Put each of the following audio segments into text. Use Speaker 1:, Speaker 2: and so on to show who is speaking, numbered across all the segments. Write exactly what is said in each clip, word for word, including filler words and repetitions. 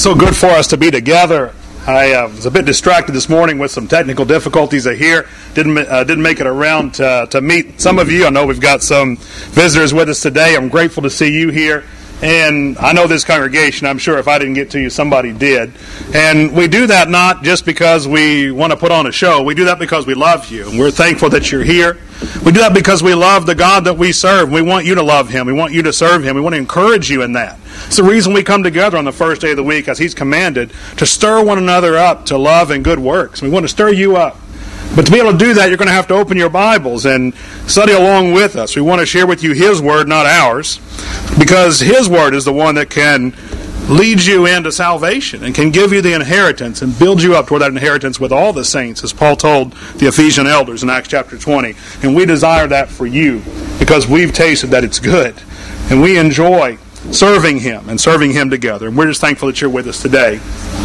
Speaker 1: So good for us to be together. I uh, was a bit distracted this morning with some technical difficulties I hear. Didn't uh, didn't make it around to, to meet some of you. I know we've got some visitors with us today. I'm grateful to see you here. And I know this congregation, I'm sure if I didn't get to you, somebody did. And we do that not just because we want to put on a show. We do that because we love you. And we're thankful that you're here. We do that because we love the God that we serve. We want you to love Him. We want you to serve Him. We want to encourage you in that. It's the reason we come together on the first day of the week, as He's commanded, to stir one another up to love and good works. We want to stir you up. But to be able to do that, you're going to have to open your Bibles and study along with us. We want to share with you His Word, not ours, because His Word is the one that can lead you into salvation and can give you the inheritance and build you up toward that inheritance with all the saints, as Paul told the Ephesian elders in Acts chapter twenty. And we desire that for you because we've tasted that it's good. And we enjoy serving Him and serving Him together. And we're just thankful that you're with us today.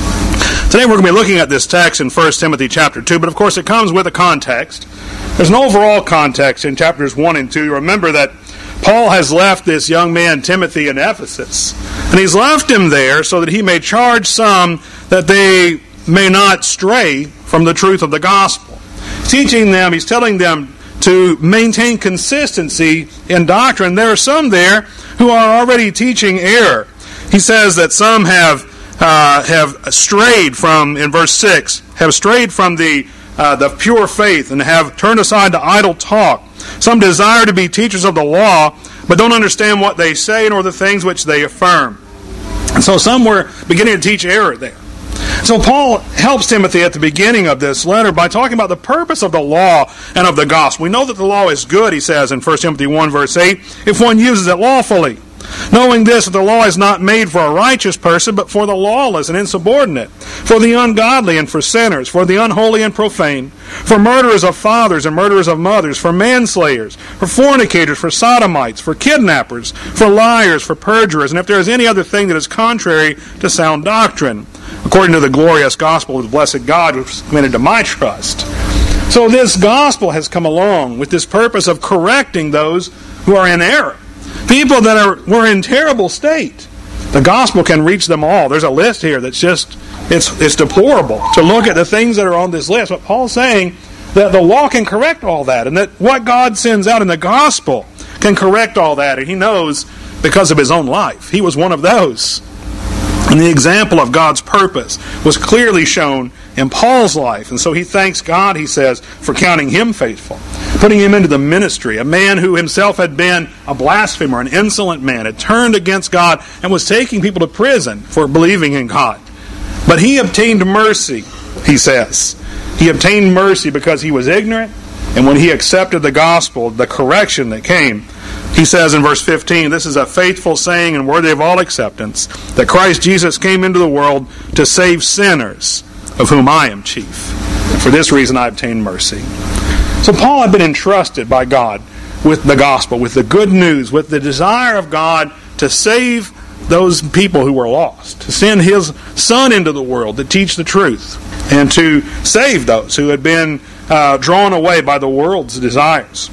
Speaker 1: Today we're going to be looking at this text in First Timothy chapter two, but of course it comes with a context. There's an overall context in chapters one and two. You remember that Paul has left this young man Timothy in Ephesus, and he's left him there so that he may charge some that they may not stray from the truth of the gospel. Teaching them, he's telling them to maintain consistency in doctrine. There are some there who are already teaching error. He says that some have Uh, have strayed from, in verse six, have strayed from the uh, the pure faith and have turned aside to idle talk. Some desire to be teachers of the law, but don't understand what they say nor the things which they affirm. And so some were beginning to teach error there. So Paul helps Timothy at the beginning of this letter by talking about the purpose of the law and of the gospel. We know that the law is good, he says in First Timothy one verse eight, if one uses it lawfully. Knowing this, that the law is not made for a righteous person, but for the lawless and insubordinate, for the ungodly and for sinners, for the unholy and profane, for murderers of fathers and murderers of mothers, for manslayers, for fornicators, for sodomites, for kidnappers, for liars, for perjurers, and if there is any other thing that is contrary to sound doctrine, according to the glorious gospel of the blessed God, which was committed to my trust. So this gospel has come along with this purpose of correcting those who are in error. People that are were in terrible state. The gospel can reach them all. There's a list here that's just, it's it's deplorable to look at the things that are on this list. But Paul's saying that the law can correct all that, and that what God sends out in the gospel can correct all that. And he knows because of his own life. He was one of those. And the example of God's purpose was clearly shown in Paul's life. And so he thanks God, he says, for counting him faithful, putting him into the ministry, a man who himself had been a blasphemer, an insolent man, had turned against God and was taking people to prison for believing in God. But he obtained mercy, he says. He obtained mercy because he was ignorant, and when he accepted the gospel, the correction that came, he says in verse fifteen, this is a faithful saying and worthy of all acceptance, that Christ Jesus came into the world to save sinners, of whom I am chief. And for this reason I obtained mercy. So Paul had been entrusted by God with the gospel, with the good news, with the desire of God to save those people who were lost, to send His Son into the world to teach the truth, and to save those who had been uh, drawn away by the world's desires.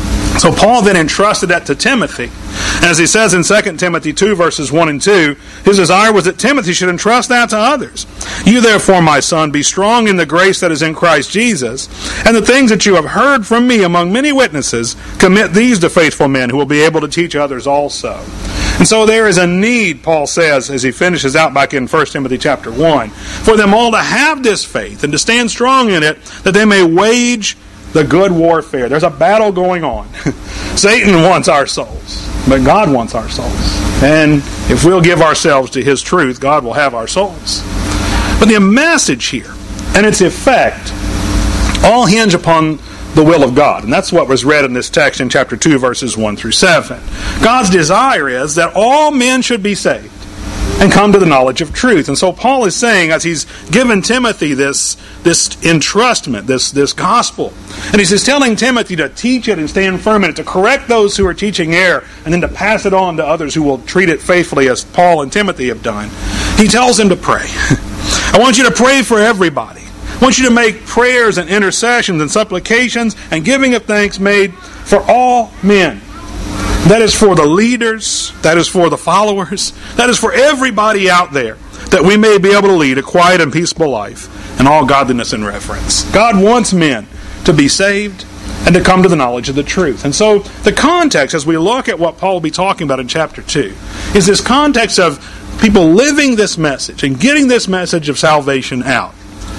Speaker 1: So Paul then entrusted that to Timothy. And as he says in Second Timothy two, verses one and two, his desire was that Timothy should entrust that to others. You therefore, my son, be strong in the grace that is in Christ Jesus, and the things that you have heard from me among many witnesses, commit these to faithful men who will be able to teach others also. And so there is a need, Paul says, as he finishes out back in First Timothy chapter one, for them all to have this faith and to stand strong in it, that they may wage the good warfare. There's a battle going on. Satan wants our souls, but God wants our souls. And if we'll give ourselves to His truth, God will have our souls. But the message here and its effect all hinge upon the will of God. And that's what was read in this text in chapter two, verses one through seven. God's desire is that all men should be saved and come to the knowledge of truth. And so Paul is saying, as he's given Timothy this, this entrustment, this, this gospel, and he's just telling Timothy to teach it and stand firm in it, to correct those who are teaching error, and then to pass it on to others who will treat it faithfully as Paul and Timothy have done. He tells him to pray. I want you to pray for everybody. I want you to make prayers and intercessions and supplications and giving of thanks made for all men. That is for the leaders. That is for the followers. That is for everybody out there. that we may be able to lead a quiet and peaceable life in all godliness and reverence. God wants men to be saved and to come to the knowledge of the truth. And so the context, as we look at what Paul will be talking about in chapter two, is this context of people living this message and getting this message of salvation out.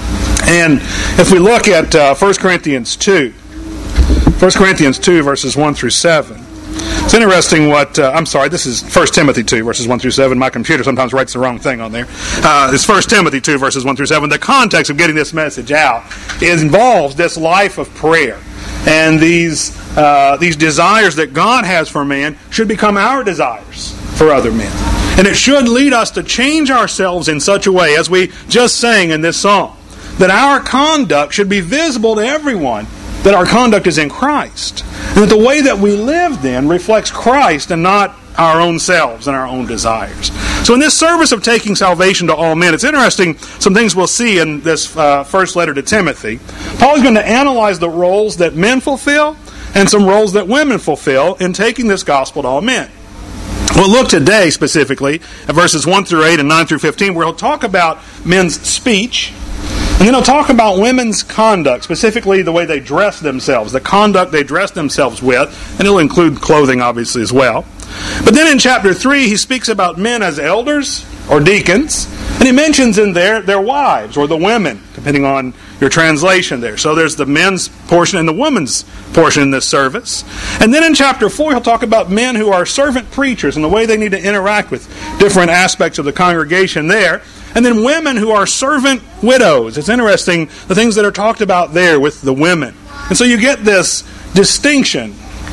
Speaker 1: And if we look at uh, First Corinthians two, First Corinthians two, verses one through seven, it's interesting what, uh, I'm sorry, this is First Timothy two, verses one through seven. My computer sometimes writes the wrong thing on there. Uh, it's First Timothy two, verses one through seven. The context of getting this message out involves this life of prayer. And these uh, these desires that God has for man should become our desires for other men. And it should lead us to change ourselves in such a way, as we just sang in this song, that our conduct should be visible to everyone, that our conduct is in Christ. And that the way that we live then reflects Christ and not our own selves and our own desires. So in this service of taking salvation to all men, it's interesting, some things we'll see in this uh, first letter to Timothy. Paul is going to analyze the roles that men fulfill and some roles that women fulfill in taking this gospel to all men. We'll look today specifically at verses one through eight and nine through fifteen, where he'll talk about men's speech, and then he'll talk about women's conduct, specifically the way they dress themselves, the conduct they dress themselves with, and it'll include clothing, obviously, as well. But then in chapter three, he speaks about men as elders or deacons, and he mentions in there their wives or the women, depending on your translation there. So there's the men's portion and the women's portion in this service. And then in chapter four, he'll talk about men who are servant preachers and the way they need to interact with different aspects of the congregation there. And then women who are servant widows. It's interesting the things that are talked about there with the women. And so you get this distinction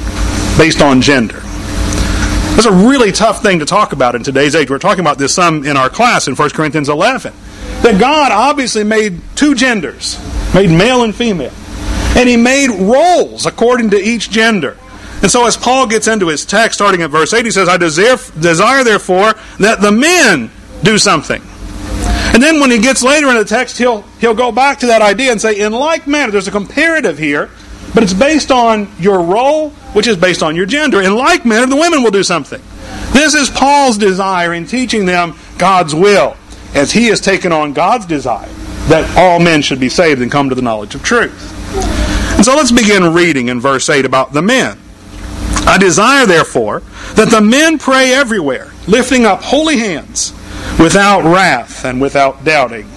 Speaker 1: based on gender. That's a really tough thing to talk about in today's age. We're talking about this some in our class in First Corinthians eleven. That God obviously made two genders, made male and female. And He made roles according to each gender. And so as Paul gets into his text, starting at verse eight, he says, I desire, desire therefore that the men do something. And then when he gets later in the text, he'll, he'll go back to that idea and say, in like manner, there's a comparative here, but it's based on your role, which is based on your gender. In like manner, the women will do something. This is Paul's desire in teaching them God's will, as he has taken on God's desire that all men should be saved and come to the knowledge of truth. And so let's begin reading in verse eight about the men. I desire, therefore, that the men pray everywhere, lifting up holy hands, without wrath and without doubting.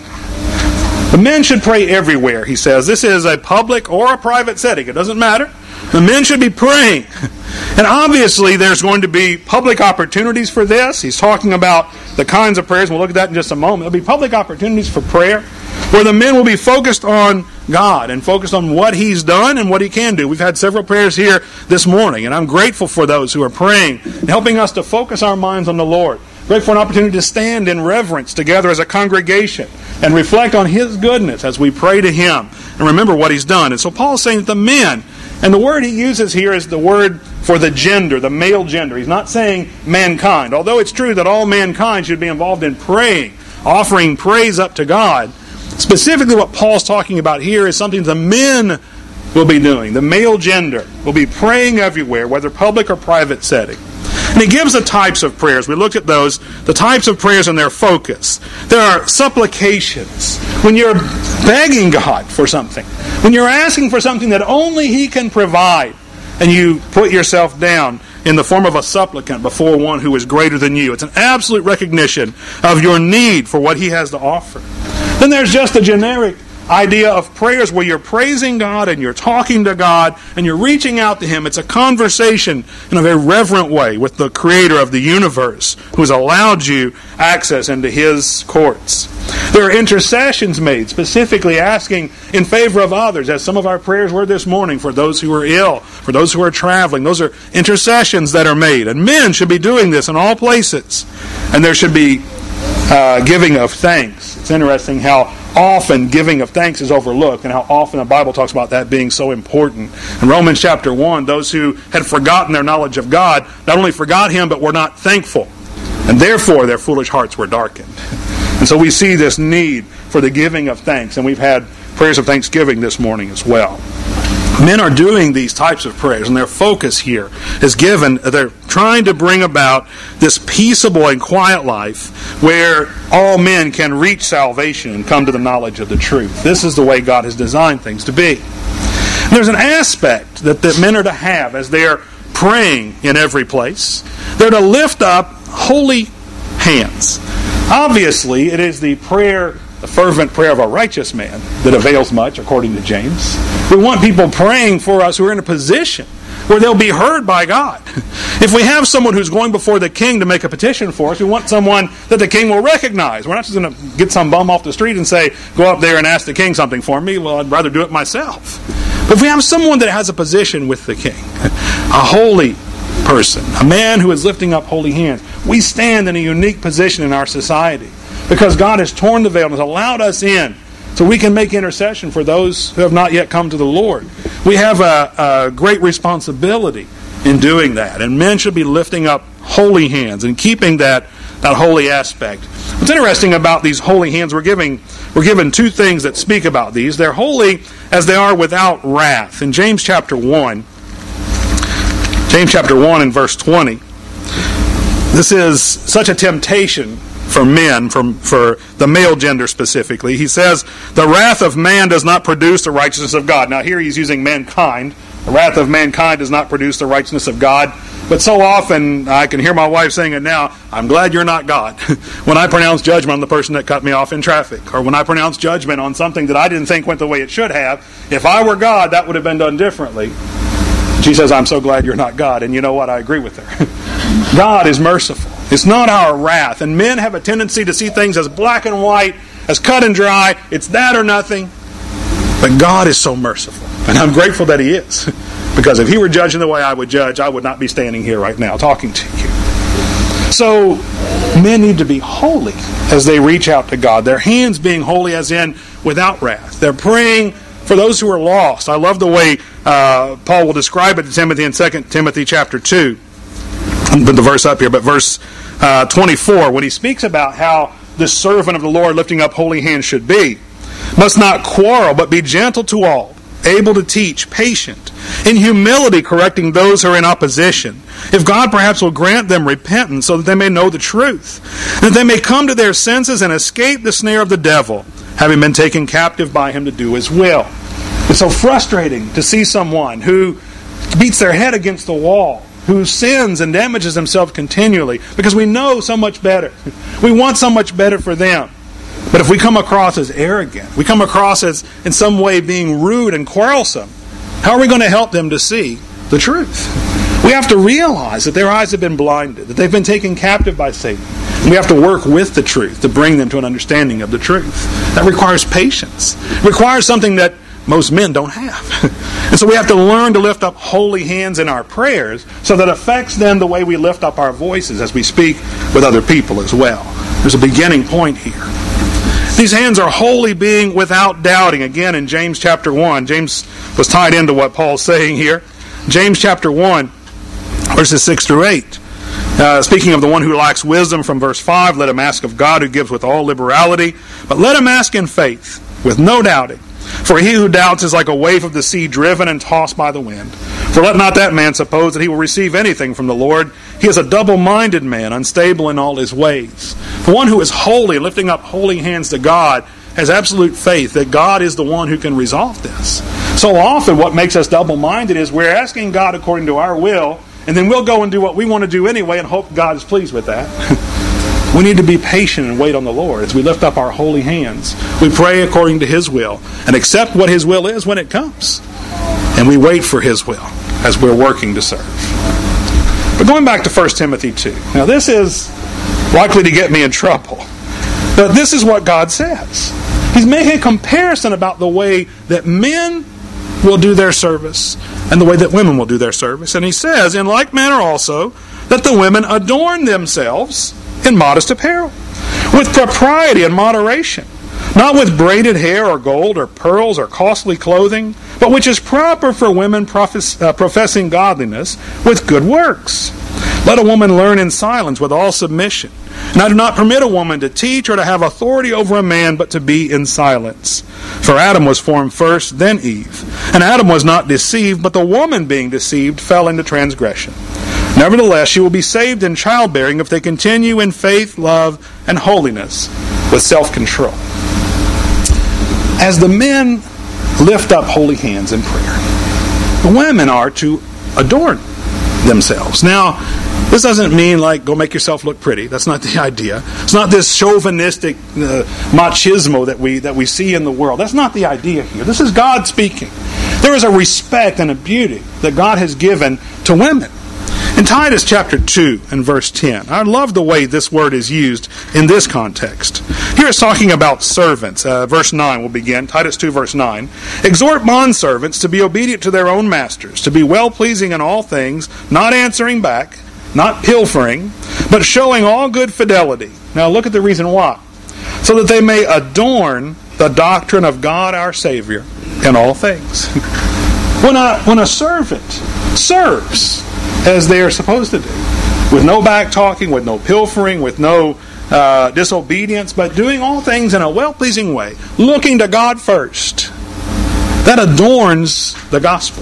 Speaker 1: The men should pray everywhere, he says. This is a public or a private setting. It doesn't matter. The men should be praying. And obviously there's going to be public opportunities for this. He's talking about the kinds of prayers. We'll look at that in just a moment. There'll be public opportunities for prayer where the men will be focused on God and focused on what He's done and what He can do. We've had several prayers here this morning, and I'm grateful for those who are praying and helping us to focus our minds on the Lord. Grateful for an opportunity to stand in reverence together as a congregation and reflect on His goodness as we pray to Him and remember what He's done. And so Paul's saying that the men, and the word he uses here is the word for the gender, the male gender. He's not saying mankind, although it's true that all mankind should be involved in praying, offering praise up to God. Specifically what Paul's talking about here is something the men will be doing. The male gender will be praying everywhere, whether public or private setting. And he gives the types of prayers. We looked at those, the types of prayers and their focus. There are supplications. When you're begging God for something, when you're asking for something that only He can provide, and you put yourself down in the form of a supplicant before one who is greater than you. It's an absolute recognition of your need for what He has to offer. Then there's just a generic idea of prayers where you're praising God and you're talking to God and you're reaching out to Him. It's a conversation in a very reverent way with the Creator of the universe who has allowed you access into His courts. There are intercessions made, specifically asking in favor of others, as some of our prayers were this morning, for those who are ill, for those who are traveling. Those are intercessions that are made. And men should be doing this in all places. And there should be uh, giving of thanks. It's interesting how often giving of thanks is overlooked and how often the Bible talks about that being so important. In Romans chapter one, those who had forgotten their knowledge of God not only forgot Him, but were not thankful. And therefore their foolish hearts were darkened. And so we see this need for the giving of thanks. And we've had prayers of thanksgiving this morning as well. Men are doing these types of prayers, and their focus here is given, they're trying to bring about this peaceable and quiet life where all men can reach salvation and come to the knowledge of the truth. This is the way God has designed things to be. And there's an aspect that, that men are to have as they are praying in every place. They're to lift up holy hands. Obviously, it is the prayer, the fervent prayer of a righteous man that avails much, according to James. We want people praying for us who are in a position where they'll be heard by God. If we have someone who's going before the king to make a petition for us, we want someone that the king will recognize. We're not just going to get some bum off the street and say, go up there and ask the king something for me. Well, I'd rather do it myself. But if we have someone that has a position with the king, a holy person, a man who is lifting up holy hands, we stand in a unique position in our society because God has torn the veil and has allowed us in so we can make intercession for those who have not yet come to the Lord. We have a, a great responsibility in doing that, and men should be lifting up holy hands and keeping that, that holy aspect. What's interesting about these holy hands, we're giving we're given two things that speak about these. They're holy as they are without wrath. In James chapter one, James chapter one and verse twenty, this is such a temptation for men, from for the male gender specifically. He says, the wrath of man does not produce the righteousness of God. Now here he's using mankind. The wrath of mankind does not produce the righteousness of God. But so often, I can hear my wife saying it now, I'm glad you're not God. When I pronounce judgment on the person that cut me off in traffic, or when I pronounce judgment on something that I didn't think went the way it should have, if I were God, that would have been done differently. She says, I'm so glad you're not God. And you know what? I agree with her. God is merciful. It's not our wrath. And men have a tendency to see things as black and white, as cut and dry. It's that or nothing. But God is so merciful. And I'm grateful that He is. Because if He were judging the way I would judge, I would not be standing here right now talking to you. So, men need to be holy as they reach out to God. Their hands being holy as in without wrath. They're praying for those who are lost. I love the way uh, Paul will describe it to Timothy in Second Timothy chapter two. Put the verse up here, but verse uh, twenty-four, when he speaks about how this servant of the Lord lifting up holy hands should be, must not quarrel, but be gentle to all, able to teach, patient, in humility correcting those who are in opposition, if God perhaps will grant them repentance so that they may know the truth, that they may come to their senses and escape the snare of the devil, having been taken captive by him to do his will. It's so frustrating to see someone who beats their head against the wall, who sins and damages himself continually, because we know so much better. We want so much better for them. But if we come across as arrogant, we come across as in some way being rude and quarrelsome, how are we going to help them to see the truth? We have to realize that their eyes have been blinded, that they've been taken captive by Satan. And we have to work with the truth to bring them to an understanding of the truth. That requires patience. It requires something that most men don't have. And so we have to learn to lift up holy hands in our prayers so that it affects then the way we lift up our voices as we speak with other people as well. There's a beginning point here. These hands are holy being without doubting. Again, in James chapter one, James was tied into what Paul's saying here. James chapter one, verses six through eight. Uh, speaking of the one who lacks wisdom from verse five, let him ask of God who gives with all liberality, but let him ask in faith, with no doubting. For he who doubts is like a wave of the sea driven and tossed by the wind. For let not that man suppose that he will receive anything from the Lord. He is a double-minded man, unstable in all his ways. The one who is holy, lifting up holy hands to God, has absolute faith that God is the one who can resolve this. So often what makes us double-minded is we're asking God according to our will, and then we'll go and do what we want to do anyway and hope God is pleased with that. We need to be patient and wait on the Lord as we lift up our holy hands. We pray according to His will and accept what His will is when it comes. And we wait for His will as we're working to serve. But going back to First Timothy two. Now this is likely to get me in trouble. But this is what God says. He's making a comparison about the way that men will do their service and the way that women will do their service. And he says, in like manner also, that the women adorn themselves in modest apparel, with propriety and moderation, not with braided hair or gold or pearls or costly clothing, but which is proper for women profess, uh, professing godliness with good works. Let a woman learn in silence with all submission. And I do not permit a woman to teach or to have authority over a man, but to be in silence. For Adam was formed first, then Eve. And Adam was not deceived, but the woman being deceived fell into transgression. Nevertheless, she will be saved in childbearing if they continue in faith, love, and holiness with self-control. As the men lift up holy hands in prayer, the women are to adorn themselves. Now, this doesn't mean like go make yourself look pretty. That's not the idea. It's not this chauvinistic uh, machismo that we that we see in the world. That's not the idea here. This is God speaking. There is a respect and a beauty that God has given to women. In Titus chapter two and verse ten, I love the way this word is used in this context. Here it's talking about servants. Uh, verse nine will begin, Titus two verse nine. Exhort bondservants to be obedient to their own masters, to be well-pleasing in all things, not answering back, not pilfering, but showing all good fidelity. Now look at the reason why. So that they may adorn the doctrine of God our Savior in all things. When a, when a servant serves as they are supposed to do, with no back-talking, with no pilfering, with no uh, disobedience, but doing all things in a well-pleasing way, looking to God first, that adorns the gospel.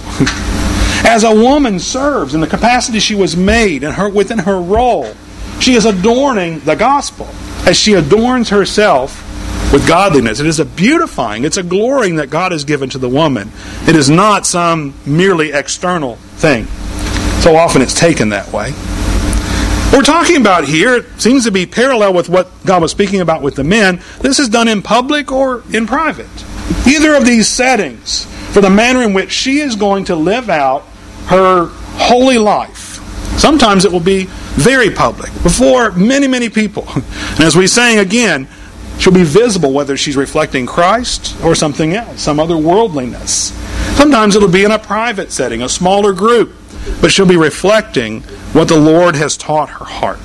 Speaker 1: As a woman serves in the capacity she was made and her within her role, she is adorning the gospel as she adorns herself with godliness. It is a beautifying, it's a glorying that God has given to the woman. It is not some merely external thing. So often it's taken that way. What we're talking about here seems to be parallel with what God was speaking about with the men. This is done in public or in private. Either of these settings, for the manner in which she is going to live out her holy life. Sometimes it will be very public, before many, many people. And as we sang again, she'll be visible whether she's reflecting Christ or something else, some other worldliness. Sometimes it'll be in a private setting, a smaller group, but she'll be reflecting what the Lord has taught her heart.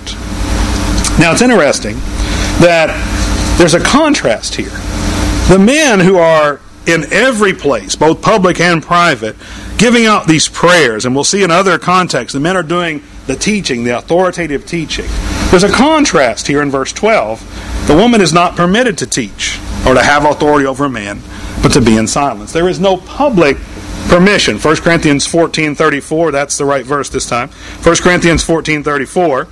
Speaker 1: Now it's interesting that there's a contrast here. The men who are in every place, both public and private, giving out these prayers, and we'll see in other contexts, the men are doing the teaching, the authoritative teaching. There's a contrast here in verse twelve. The woman is not permitted to teach or to have authority over a man, but to be in silence. There is no public permission. First Corinthians fourteen thirty-four, that's the right verse this time. First Corinthians fourteen thirty-four.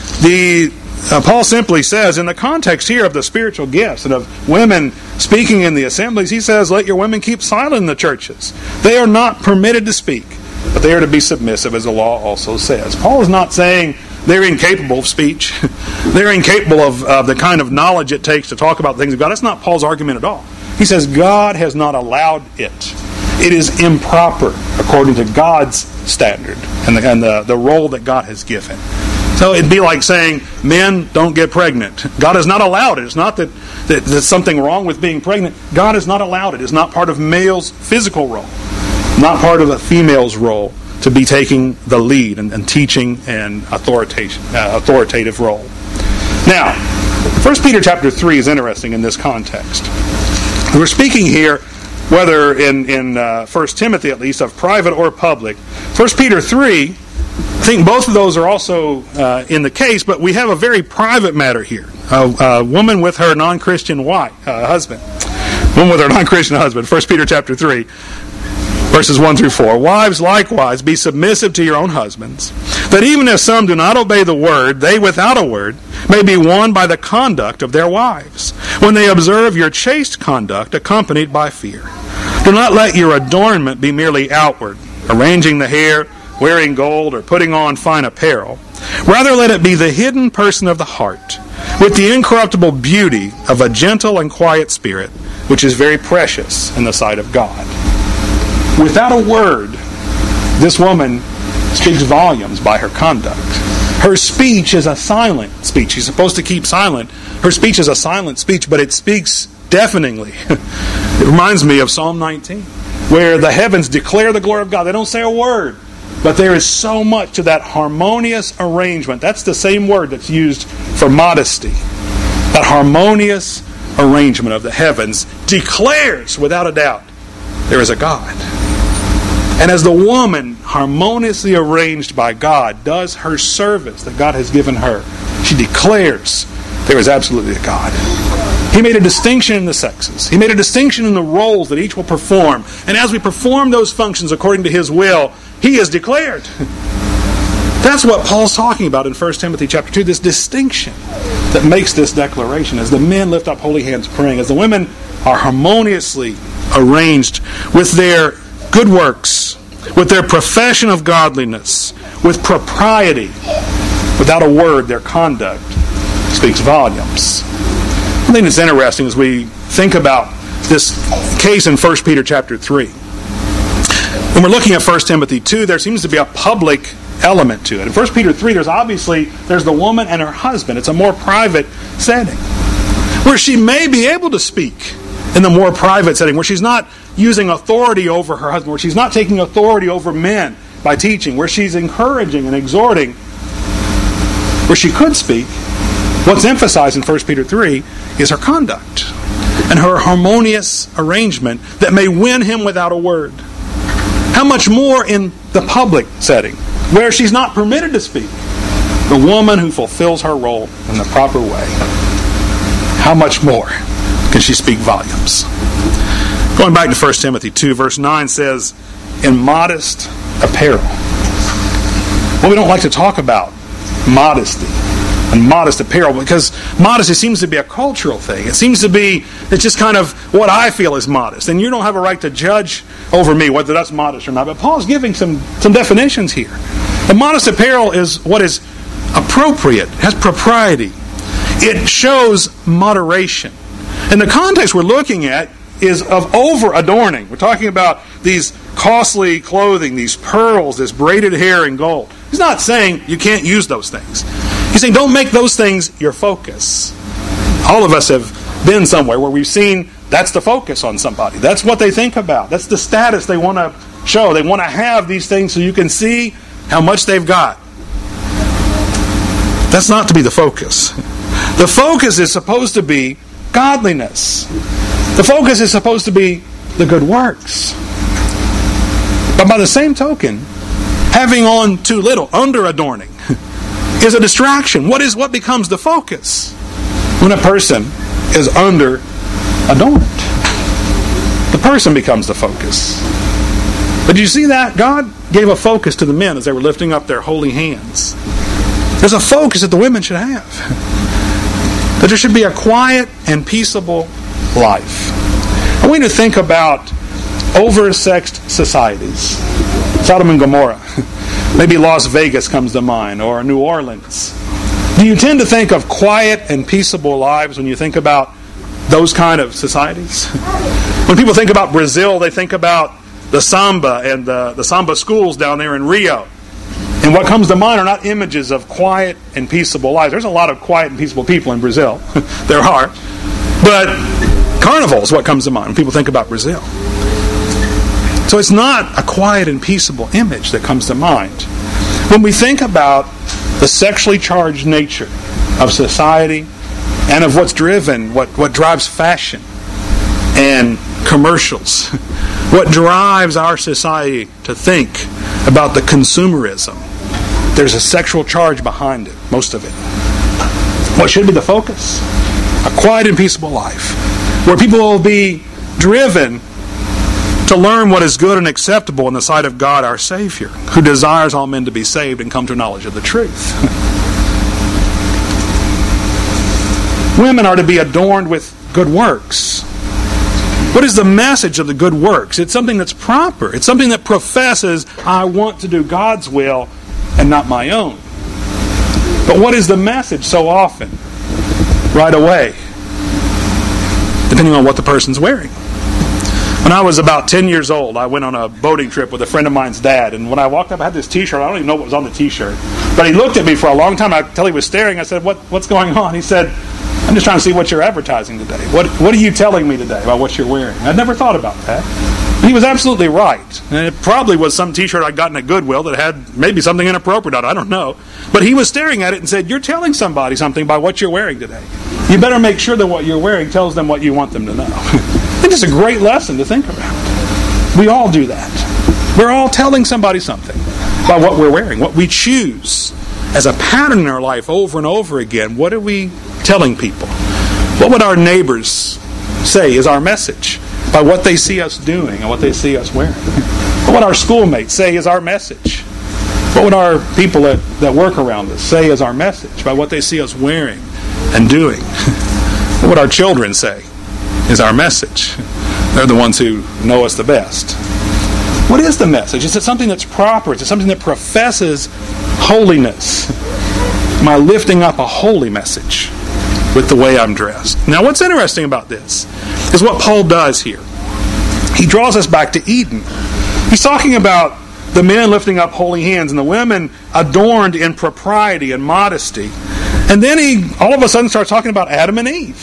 Speaker 1: The uh, Paul simply says, in the context here of the spiritual gifts and of women speaking in the assemblies, he says, let your women keep silent in the churches. They are not permitted to speak, but they are to be submissive, as the law also says. Paul is not saying they're incapable of speech. They're incapable of uh, the kind of knowledge it takes to talk about things of God. That's not Paul's argument at all. He says God has not allowed it. It is improper according to God's standard and the, and the, the role that God has given. So it'd be like saying men don't get pregnant. God has not allowed it. It's not that, that there's something wrong with being pregnant. God has not allowed it. It's not part of male's physical role, not part of a female's role to be taking the lead and, and teaching and authoritative, uh, authoritative role. Now, First Peter chapter three is interesting in this context. We're speaking here, whether in, in uh, First Timothy at least, of private or public. First Peter three, I think both of those are also uh, in the case, but we have a very private matter here. A, a woman with her non-Christian wife, uh, husband. Woman with her non-Christian husband. First Peter chapter three, verses one through four. Wives, likewise, be submissive to your own husbands, that even if some do not obey the word, they without a word may be won by the conduct of their wives, when they observe your chaste conduct accompanied by fear. Do not let your adornment be merely outward, arranging the hair, wearing gold, or putting on fine apparel. Rather let it be the hidden person of the heart, with the incorruptible beauty of a gentle and quiet spirit, which is very precious in the sight of God. Without a word, this woman speaks volumes by her conduct. Her speech is a silent speech. She's supposed to keep silent. Her speech is a silent speech, but it speaks deafeningly. It reminds me of Psalm nineteen, where the heavens declare the glory of God. They don't say a word, but there is so much to that harmonious arrangement. That's the same word that's used for modesty. That harmonious arrangement of the heavens declares, without a doubt, there is a God. And as the woman, harmoniously arranged by God, does her service that God has given her, she declares there is absolutely a God. He made a distinction in the sexes. He made a distinction in the roles that each will perform. And as we perform those functions according to His will, He is declared. That's what Paul's talking about in First Timothy chapter two, this distinction that makes this declaration. As the men lift up holy hands praying, as the women are harmoniously arranged with their good works, with their profession of godliness, with propriety, without a word, their conduct speaks volumes. I think it's interesting as we think about this case in First Peter chapter three. When we're looking at First Timothy two, there seems to be a public element to it. In First Peter three, there's obviously there's the woman and her husband. It's a more private setting where she may be able to speak in the more private setting, where she's not using authority over her husband, where she's not taking authority over men by teaching, where she's encouraging and exhorting, where she could speak. What's emphasized in First Peter three is her conduct and her harmonious arrangement that may win him without a word. How much more in the public setting, where she's not permitted to speak, the woman who fulfills her role in the proper way, how much more can she speak volumes? Going back to First Timothy two, verse nine says, in modest apparel. Well, we don't like to talk about modesty and modest apparel because modesty seems to be a cultural thing. It seems to be, it's just kind of what I feel is modest. And you don't have a right to judge over me whether that's modest or not. But Paul's giving some, some definitions here. The modest apparel is what is appropriate, has propriety. It shows moderation. And the context we're looking at is of over-adorning. We're talking about these costly clothing, these pearls, this braided hair and gold. He's not saying you can't use those things. He's saying don't make those things your focus. All of us have been somewhere where we've seen that's the focus on somebody. That's what they think about. That's the status they want to show. They want to have these things so you can see how much they've got. That's not to be the focus. The focus is supposed to be godliness. The focus is supposed to be the good works. But by the same token, having on too little, under-adorning, is a distraction. What is what becomes the focus when a person is under-adorned? The person becomes the focus. But did you see that? God gave a focus to the men as they were lifting up their holy hands. There's a focus that the women should have. That there should be a quiet and peaceable life. I want you to think about oversexed societies. Sodom and Gomorrah. Maybe Las Vegas comes to mind, or New Orleans. Do you tend to think of quiet and peaceable lives when you think about those kind of societies? When people think about Brazil, they think about the samba and the, the samba schools down there in Rio. And what comes to mind are not images of quiet and peaceable lives. There's a lot of quiet and peaceable people in Brazil. There are. But carnival is what comes to mind when people think about Brazil. So it's not a quiet and peaceable image that comes to mind. When we think about the sexually charged nature of society and of what's driven, what, what drives fashion and commercials, what drives our society to think about the consumerism, there's a sexual charge behind it, most of it. What should be the focus? A quiet and peaceable life, where people will be driven to learn what is good and acceptable in the sight of God our Savior, who desires all men to be saved and come to a knowledge of the truth. Women are to be adorned with good works. What is the message of the good works? It's something that's proper. It's something that professes, I want to do God's will and not my own. But what is the message so often? Right away, depending on what the person's wearing. When I was about ten years old, I went on a boating trip with a friend of mine's dad. And when I walked up, I had this t-shirt. I don't even know what was on the t-shirt. But he looked at me for a long time. I could tell he was staring. I said, what, what's going on? He said, I'm just trying to see what you're advertising today. What, what are you telling me today about what you're wearing? I'd never thought about that. And he was absolutely right. And it probably was some t-shirt I'd gotten at Goodwill that had maybe something inappropriate on it. I don't know. But he was staring at it and said, you're telling somebody something by what you're wearing today. You better make sure that what you're wearing tells them what you want them to know. I think it's a great lesson to think about. We all do that. We're all telling somebody something about what we're wearing, what we choose as a pattern in our life over and over again. What are we telling people? What would our neighbors say is our message by what they see us doing and what they see us wearing? What would our schoolmates say is our message? What would our people that, that work around us say is our message by what they see us wearing and doing? What would our children say is our message? They're the ones who know us the best. What is the message? Is it something that's proper? Is it something that professes holiness? Am I lifting up a holy message with the way I'm dressed? Now, what's interesting about this is what Paul does here. He draws us back to Eden. He's talking about the men lifting up holy hands and the women adorned in propriety and modesty. And then he all of a sudden starts talking about Adam and Eve.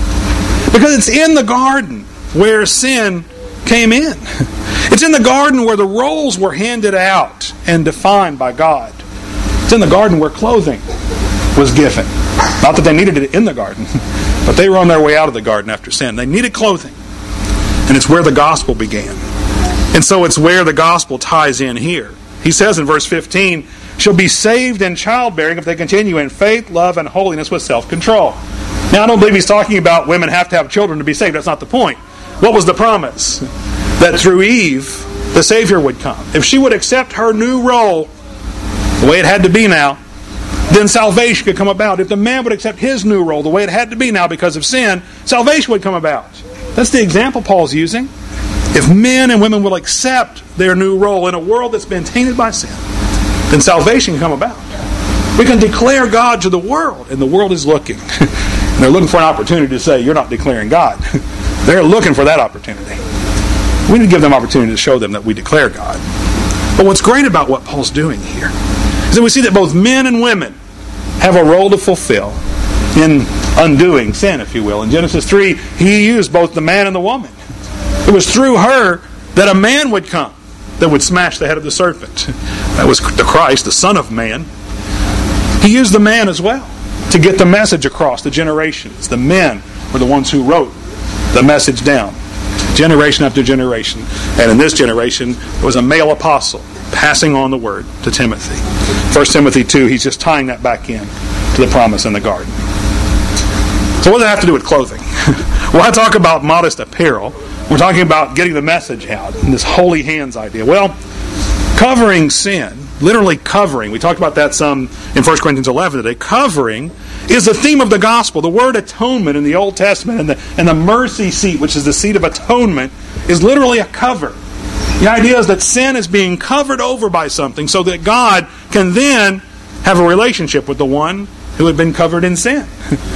Speaker 1: Because it's in the garden where sin came in. It's in the garden where the roles were handed out and defined by God. It's in the garden where clothing was given. Not that they needed it in the garden, but they were on their way out of the garden after sin. They needed clothing. And it's where the gospel began. And so it's where the gospel ties in here. He says in verse fifteen, shall be saved in childbearing if they continue in faith, love, and holiness with self-control. Now, I don't believe he's talking about women have to have children to be saved. That's not the point. What was the promise? That through Eve, the Savior would come. If she would accept her new role, the way it had to be now, then salvation could come about. If the man would accept his new role, the way it had to be now because of sin, salvation would come about. That's the example Paul's using. If men and women will accept their new role in a world that's been tainted by sin, then salvation can come about. We can declare God to the world, and the world is looking. And they're looking for an opportunity to say, you're not declaring God. They're looking for that opportunity. We need to give them opportunity to show them that we declare God. But what's great about what Paul's doing here is that we see that both men and women have a role to fulfill in undoing sin, if you will. In Genesis three, he used both the man and the woman. It was through her that a man would come that would smash the head of the serpent. That was the Christ, the Son of Man. He used the man as well to get the message across the generations. The men were the ones who wrote the message down, generation after generation. And in this generation, there was a male apostle passing on the word to Timothy. First Timothy two, he's just tying that back in to the promise in the garden. So what does that have to do with clothing? Well, I talk about modest apparel. We're talking about getting the message out and this holy hands idea. Well, covering sin, literally covering, we talked about that some in First Corinthians eleven today. Covering is the theme of the gospel. The word atonement in the Old Testament and the, and the mercy seat, which is the seat of atonement, is literally a cover. The idea is that sin is being covered over by something so that God can then have a relationship with the one who had been covered in sin.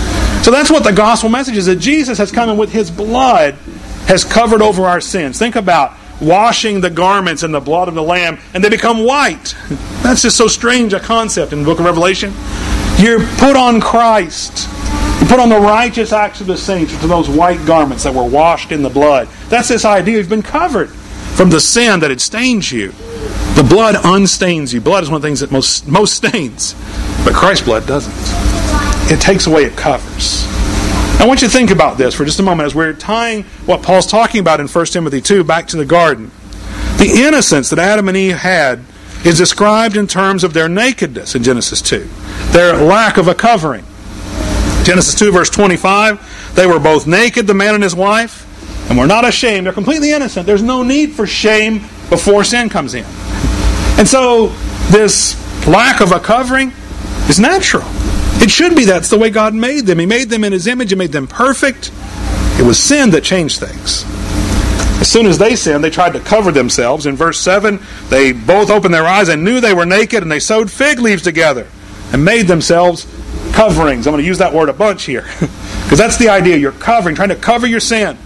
Speaker 1: So that's what the gospel message is, that Jesus has come and with His blood has covered over our sins. Think about washing the garments in the blood of the Lamb and they become white. That's just so strange a concept in the book of Revelation. You put on Christ. You put on the righteous acts of the saints, which are those white garments that were washed in the blood. That's this idea. You've been covered from the sin that had stained you. The blood unstains you. Blood is one of the things that most, most stains. But Christ's blood doesn't. It takes away, it covers. I want you to think about this for just a moment as we're tying what Paul's talking about in First Timothy two back to the garden. The innocence that Adam and Eve had is described in terms of their nakedness in Genesis two. Their lack of a covering. Genesis two verse twenty-five, they were both naked, the man and his wife, and were not ashamed. They're completely innocent. There's no need for shame before sin comes in. And so this lack of a covering is natural. It should be. That's the way God made them. He made them in His image. He made them perfect. It was sin that changed things. As soon as they sinned, they tried to cover themselves. In verse seven, they both opened their eyes and knew they were naked, and they sewed fig leaves together and made themselves coverings. I'm going to use that word a bunch here because that's the idea. You're covering, trying to cover your sin.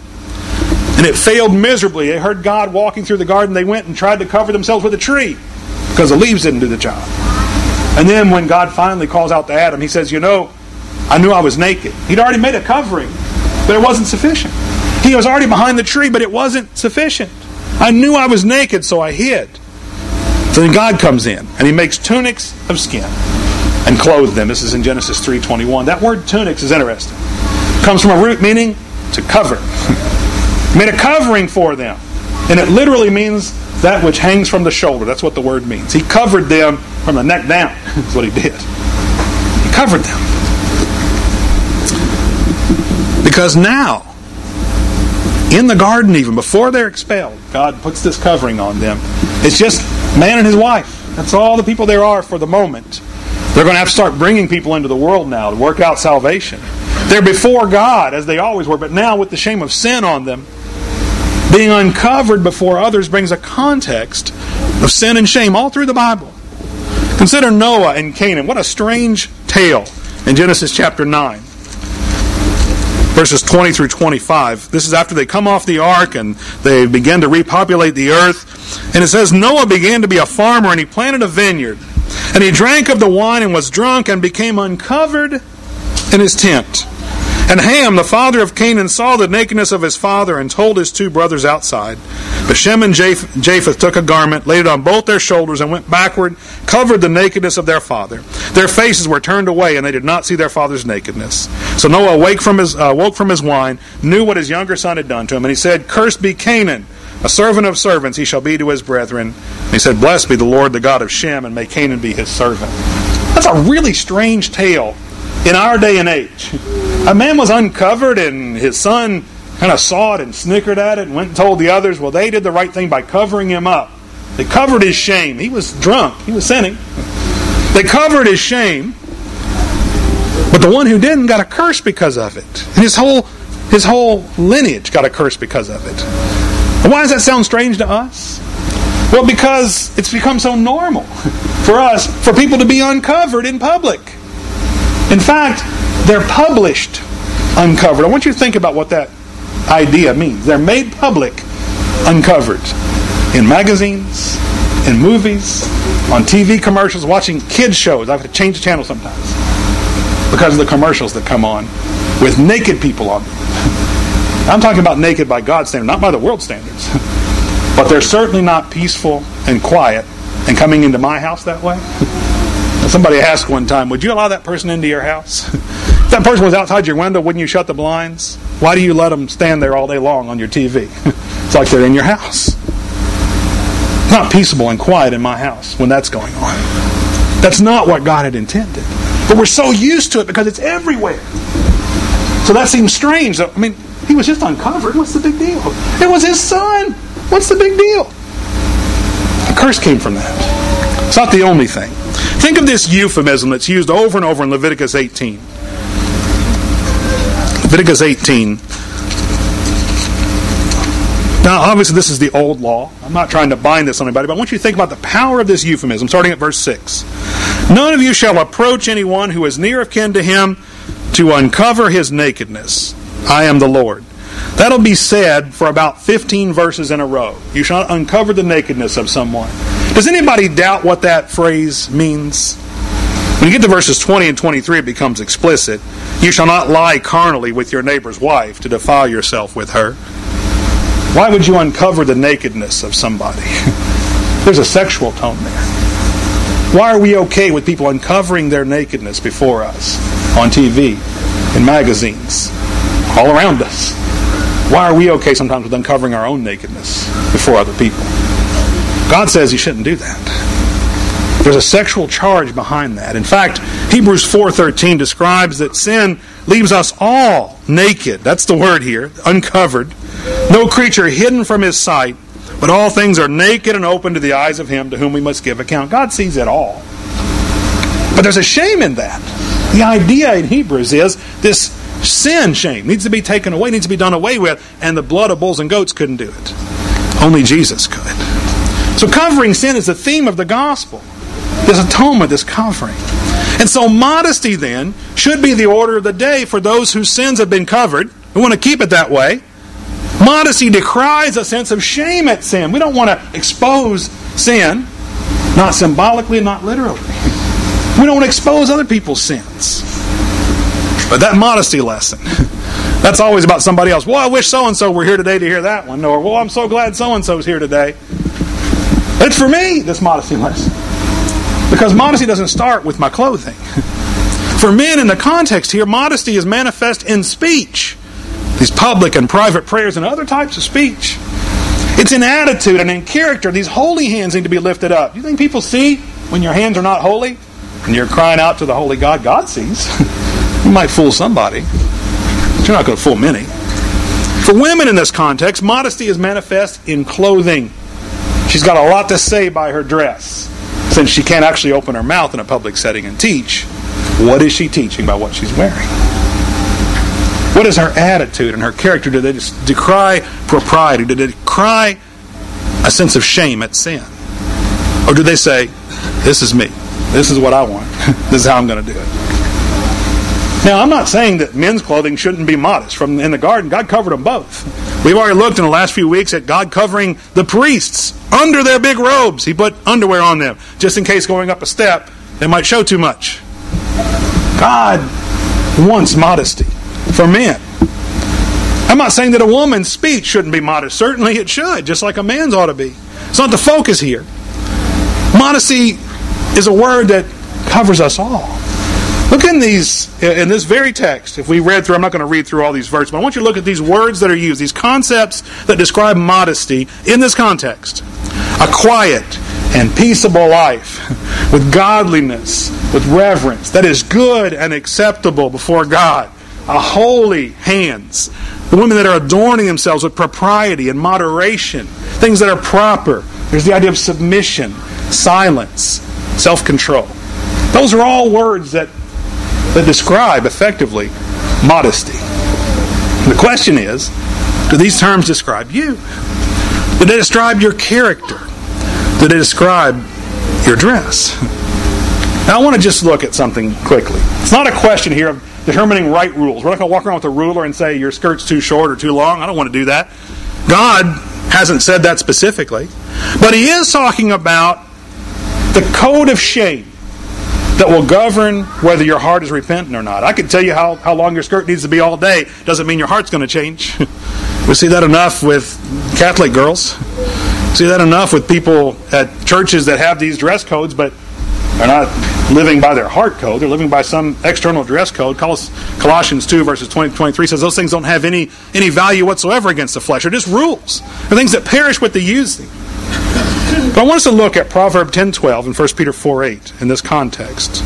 Speaker 1: And it failed miserably. They heard God walking through the garden. They went and tried to cover themselves with a tree because the leaves didn't do the job. And then when God finally calls out to Adam, He says, you know, I knew I was naked. He'd already made a covering, but it wasn't sufficient. He was already behind the tree, but it wasn't sufficient. I knew I was naked, so I hid. So then God comes in, and He makes tunics of skin and clothed them. This is in Genesis three twenty-one. That word tunics is interesting. It comes from a root meaning to cover. He made a covering for them. And it literally means that which hangs from the shoulder. That's what the word means. He covered them from the neck down. That's what he did. He covered them. Because now, in the garden even, before they're expelled, God puts this covering on them. It's just man and his wife. That's all the people there are for the moment. They're going to have to start bringing people into the world now to work out salvation. They're before God, as they always were, but now with the shame of sin on them, being uncovered before others brings a context of sin and shame all through the Bible. Consider Noah and Canaan. What a strange tale in Genesis chapter nine. Verses twenty through twenty-five. This is after they come off the ark and they begin to repopulate the earth. And it says, Noah began to be a farmer, and he planted a vineyard. And he drank of the wine and was drunk and became uncovered in his tent. And Ham, the father of Canaan, saw the nakedness of his father and told his two brothers outside. But Shem and Japheth took a garment, laid it on both their shoulders, and went backward, covered the nakedness of their father. Their faces were turned away, and they did not see their father's nakedness. So Noah awake from his, uh, woke from his wine, knew what his younger son had done to him, and he said, Cursed be Canaan, a servant of servants he shall be to his brethren. And he said, Blessed be the Lord, the God of Shem, and may Canaan be his servant. That's a really strange tale in our day and age. A man was uncovered, and his son kind of saw it and snickered at it and went and told the others. Well, they did the right thing by covering him up. They covered his shame. He was drunk. He was sinning. They covered his shame. But the one who didn't got a curse because of it. And his whole, his whole lineage got a curse because of it. And why does that sound strange to us? Well, because it's become so normal for us, for people to be uncovered in public. In fact, they're published uncovered. I want you to think about what that idea means. They're made public uncovered in magazines, in movies, on T V commercials, watching kids shows. I have to change the channel sometimes because of the commercials that come on with naked people on them. I'm talking about naked by God's standard, not by the world standards. But they're certainly not peaceful and quiet and coming into my house that way. Somebody asked one time, would you allow that person into your house? If that person was outside your window, wouldn't you shut the blinds? Why do you let them stand there all day long on your T V? It's like they're in your house. It's not peaceable and quiet in my house when that's going on. That's not what God had intended. But we're so used to it because it's everywhere. So that seems strange. I mean, he was just uncovered. What's the big deal? It was his son. What's the big deal? The curse came from that. It's not the only thing. Think of this euphemism that's used over and over in Leviticus eighteen. Leviticus eighteen. Now, obviously, this is the old law. I'm not trying to bind this on anybody, but I want you to think about the power of this euphemism, starting at verse six. None of you shall approach anyone who is near of kin to him to uncover his nakedness. I am the Lord. That'll be said for about fifteen verses in a row. You shall not uncover the nakedness of someone. Does anybody doubt what that phrase means? When you get to verses twenty and twenty-three, it becomes explicit. You shall not lie carnally with your neighbor's wife to defile yourself with her. Why would you uncover the nakedness of somebody? There's a sexual tone there. Why are we okay with people uncovering their nakedness before us on T V, in magazines, all around us? Why are we okay sometimes with uncovering our own nakedness before other people? God says you shouldn't do that. There's a sexual charge behind that. In fact, Hebrews four thirteen describes that sin leaves us all naked. That's the word here, uncovered. No creature hidden from his sight, but all things are naked and open to the eyes of him to whom we must give account. God sees it all. But there's a shame in that. The idea in Hebrews is this sin shame needs to be taken away, needs to be done away with, and the blood of bulls and goats couldn't do it. Only Jesus could. So covering sin is the theme of the gospel. This atonement, this covering. And so modesty then should be the order of the day for those whose sins have been covered. We want to keep it that way. Modesty decries a sense of shame at sin. We don't want to expose sin, not symbolically and not literally. We don't want to expose other people's sins. But that modesty lesson, that's always about somebody else. Well, I wish so-and-so were here today to hear that one. Or, well, I'm so glad so-and-so's here today. It's for me, this modesty lesson. Because modesty doesn't start with my clothing. For men in the context here, modesty is manifest in speech. These public and private prayers and other types of speech. It's in attitude and in character. These holy hands need to be lifted up. Do you think people see when your hands are not holy? And you're crying out to the holy God? God sees. You might fool somebody, but you're not going to fool many. For women in this context, modesty is manifest in clothing. She's got a lot to say by her dress. Since she can't actually open her mouth in a public setting and teach, what is she teaching by what she's wearing? What is her attitude and her character? Do they just decry propriety? Do they decry a sense of shame at sin? Or do they say, this is me. This is what I want. This is how I'm going to do it. Now, I'm not saying that men's clothing shouldn't be modest. From in the garden, God covered them both. We've already looked in the last few weeks at God covering the priests under their big robes. He put underwear on them, just in case going up a step, they might show too much. God wants modesty for men. I'm not saying that a woman's speech shouldn't be modest. Certainly it should, just like a man's ought to be. It's not the focus here. Modesty is a word that covers us all. Look in these, in this very text, if we read through, I'm not going to read through all these verses, but I want you to look at these words that are used, these concepts that describe modesty in this context. A quiet and peaceable life with godliness, with reverence, that is good and acceptable before God. A holy hands. The women that are adorning themselves with propriety and moderation. Things that are proper. There's the idea of submission, silence, self-control. Those are all words that that describe, effectively, modesty. And the question is, do these terms describe you? Do they describe your character? Do they describe your dress? Now, I want to just look at something quickly. It's not a question here of determining right rules. We're not going to walk around with a ruler and say your skirt's too short or too long. I don't want to do that. God hasn't said that specifically. But He is talking about the code of shame that will govern whether your heart is repentant or not. I could tell you how, how long your skirt needs to be all day. Doesn't mean your heart's going to change. We see that enough with Catholic girls. We see that enough with people at churches that have these dress codes, but they're not living by their heart code. They're living by some external dress code. Colossians two, verses twenty to twenty-three says those things don't have any, any value whatsoever against the flesh. They're just rules. They're things that perish with the using. But I want us to look at Proverbs ten twelve and First Peter four eight in this context.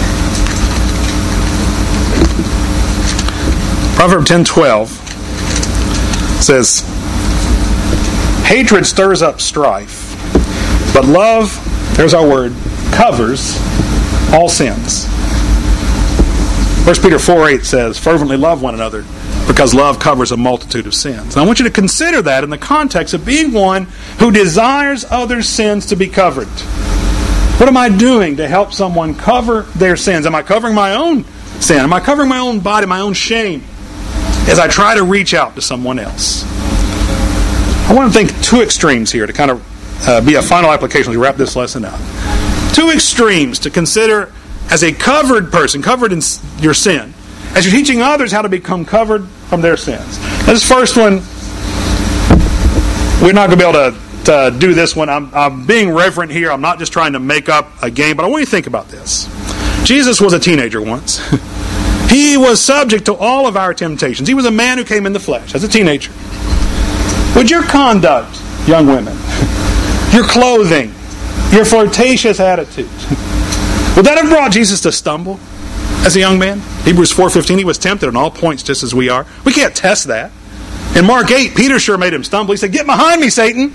Speaker 1: Proverbs ten twelve says, hatred stirs up strife, but love, there's our word, covers all sins. First Peter four eight says, fervently love one another, because love covers a multitude of sins. And I want you to consider that in the context of being one who desires others' sins to be covered. What am I doing to help someone cover their sins? Am I covering my own sin? Am I covering my own body, my own shame, as I try to reach out to someone else? I want to think two extremes here to kind of uh, be a final application as we wrap this lesson up. Two extremes to consider as a covered person, covered in your sin, as you're teaching others how to become covered from their sins. Now, this first one, we're not going to be able to, to do this one. I'm, I'm being reverent here. I'm not just trying to make up a game, but I want you to think about this. Jesus was a teenager once. He was subject to all of our temptations. He was a man who came in the flesh as a teenager. Would your conduct, young women, your clothing, your flirtatious attitude, would that have brought Jesus to stumble as a young man? Hebrews four fifteen, he was tempted on all points just as we are. We can't test that. In Mark eight, Peter sure made him stumble. He said, get behind me, Satan.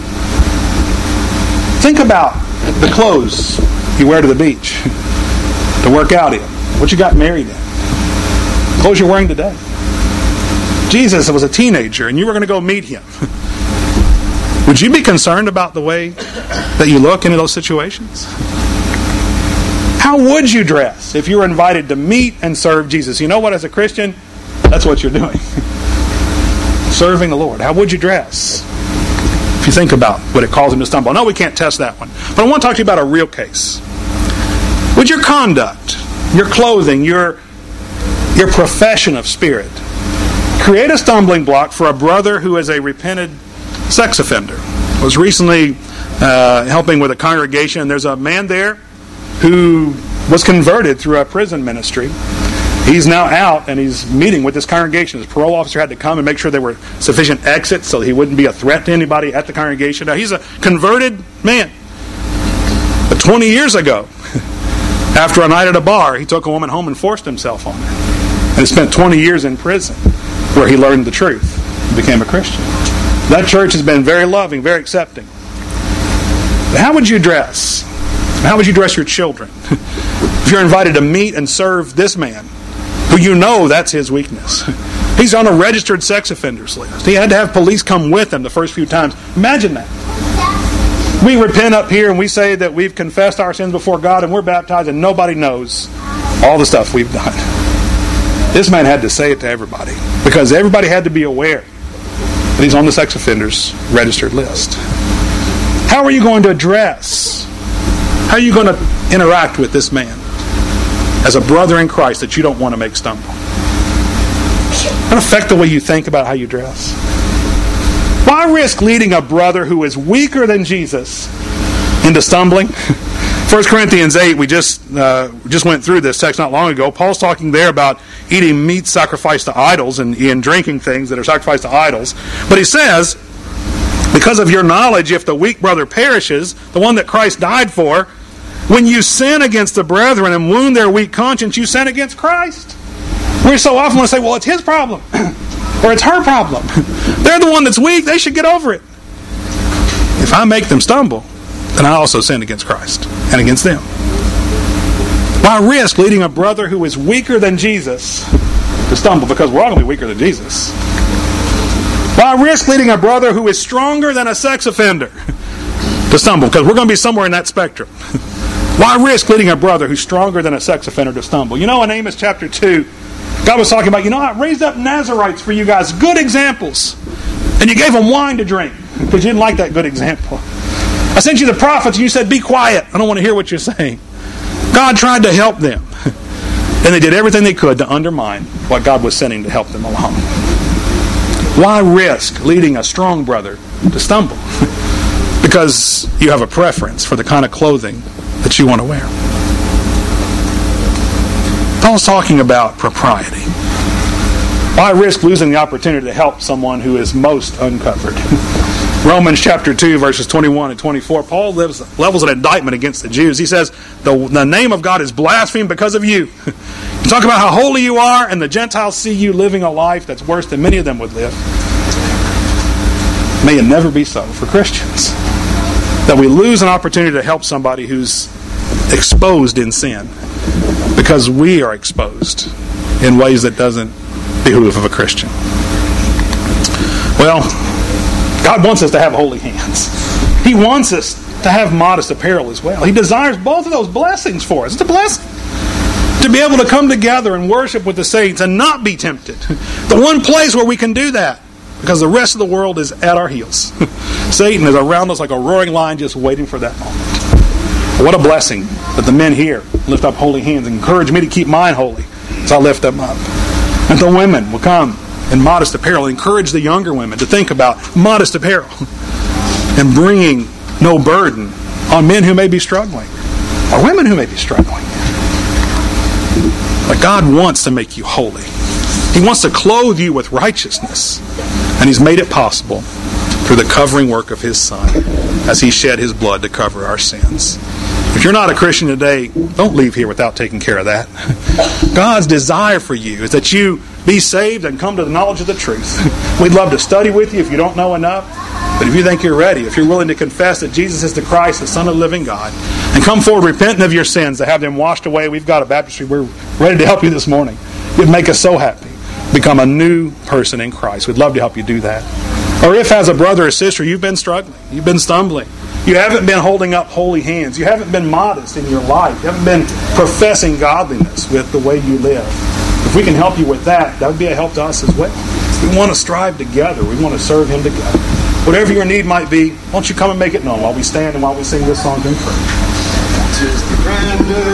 Speaker 1: Think about the clothes you wear to the beach, to work out in, what you got married in, clothes you're wearing today. Jesus was a teenager and you were going to go meet him. Would you be concerned about the way that you look in those situations? How would you dress if you were invited to meet and serve Jesus? You know what, as a Christian, that's what you're doing. Serving the Lord. How would you dress if you think about what it calls him to stumble? No, we can't test that one. But I want to talk to you about a real case. Would your conduct, your clothing, your, your profession of spirit create a stumbling block for a brother who is a repented sex offender? I was recently uh, helping with a congregation, and there's a man there who was converted through a prison ministry. He's now out and he's meeting with this congregation. His parole officer had to come and make sure there were sufficient exits so he wouldn't be a threat to anybody at the congregation. Now, he's a converted man. But twenty years ago, after a night at a bar, he took a woman home and forced himself on her. And he spent twenty years in prison where he learned the truth and became a Christian. That church has been very loving, very accepting. But how would you dress? How would you dress your children if you're invited to meet and serve this man who you know that's his weakness? He's on a registered sex offenders list. He had to have police come with him the first few times. Imagine that. We repent up here and we say that we've confessed our sins before God and we're baptized and nobody knows all the stuff we've done. This man had to say it to everybody because everybody had to be aware that he's on the sex offenders registered list. How are you going to address? How are you going to interact with this man as a brother in Christ that you don't want to make stumble? Does that affect the way you think about how you dress? Why risk leading a brother who is weaker than Jesus into stumbling? First Corinthians eight, we just uh, just went through this text not long ago. Paul's talking there about eating meat sacrificed to idols and, and drinking things that are sacrificed to idols. But he says, because of your knowledge, if the weak brother perishes, the one that Christ died for, when you sin against the brethren and wound their weak conscience, you sin against Christ. We so often want to say, well, it's his problem. Or it's her problem. They're the one that's weak. They should get over it. If I make them stumble, then I also sin against Christ and against them. Why risk leading a brother who is weaker than Jesus to stumble? Because we're all going to be weaker than Jesus. Why risk leading a brother who is stronger than a sex offender to stumble? Because we're going to be somewhere in that spectrum. Why risk leading a brother who's stronger than a sex offender to stumble? You know, in Amos chapter two, God was talking about, you know, I raised up Nazarites for you guys, good examples. And you gave them wine to drink because you didn't like that good example. I sent you the prophets and you said, be quiet. I don't want to hear what you're saying. God tried to help them. And they did everything they could to undermine what God was sending to help them along. Why risk leading a strong brother to stumble? Because you have a preference for the kind of clothing that you want to wear. Paul's talking about propriety. Why risk losing the opportunity to help someone who is most uncovered? Romans chapter two, verses twenty-one and twenty-four, Paul lives, levels an indictment against the Jews. He says, the, the name of God is blasphemed because of you. You talk about how holy you are, and the Gentiles see you living a life that's worse than many of them would live. May it never be so for Christians, that we lose an opportunity to help somebody who's exposed in sin because we are exposed in ways that doesn't behoove of a Christian. Well, God wants us to have holy hands. He wants us to have modest apparel as well. He desires both of those blessings for us. It's a blessing to be able to come together and worship with the saints and not be tempted. The one place where we can do that, because the rest of the world is at our heels. Satan is around us like a roaring lion just waiting for that moment. What a blessing that the men here lift up holy hands and encourage me to keep mine holy as I lift them up. And the women will come in modest apparel. Encourage the younger women to think about modest apparel and bringing no burden on men who may be struggling or women who may be struggling. But God wants to make you holy. He wants to clothe you with righteousness. And He's made it possible through the covering work of His Son as He shed His blood to cover our sins. If you're not a Christian today, don't leave here without taking care of that. God's desire for you is that you be saved and come to the knowledge of the truth. We'd love to study with you if you don't know enough. But if you think you're ready, if you're willing to confess that Jesus is the Christ, the Son of the living God, and come forward repenting of your sins to have them washed away, we've got a baptistry. We're ready to help you this morning. It'd make us so happy. Become a new person in Christ. We'd love to help you do that. Or if as a brother or sister you've been struggling, you've been stumbling, you haven't been holding up holy hands, you haven't been modest in your life, you haven't been professing godliness with the way you live. If we can help you with that, that would be a help to us as well. We want to strive together. We want to serve Him together. Whatever your need might be, why don't you come and make it known while we stand and while we sing this song in prayer.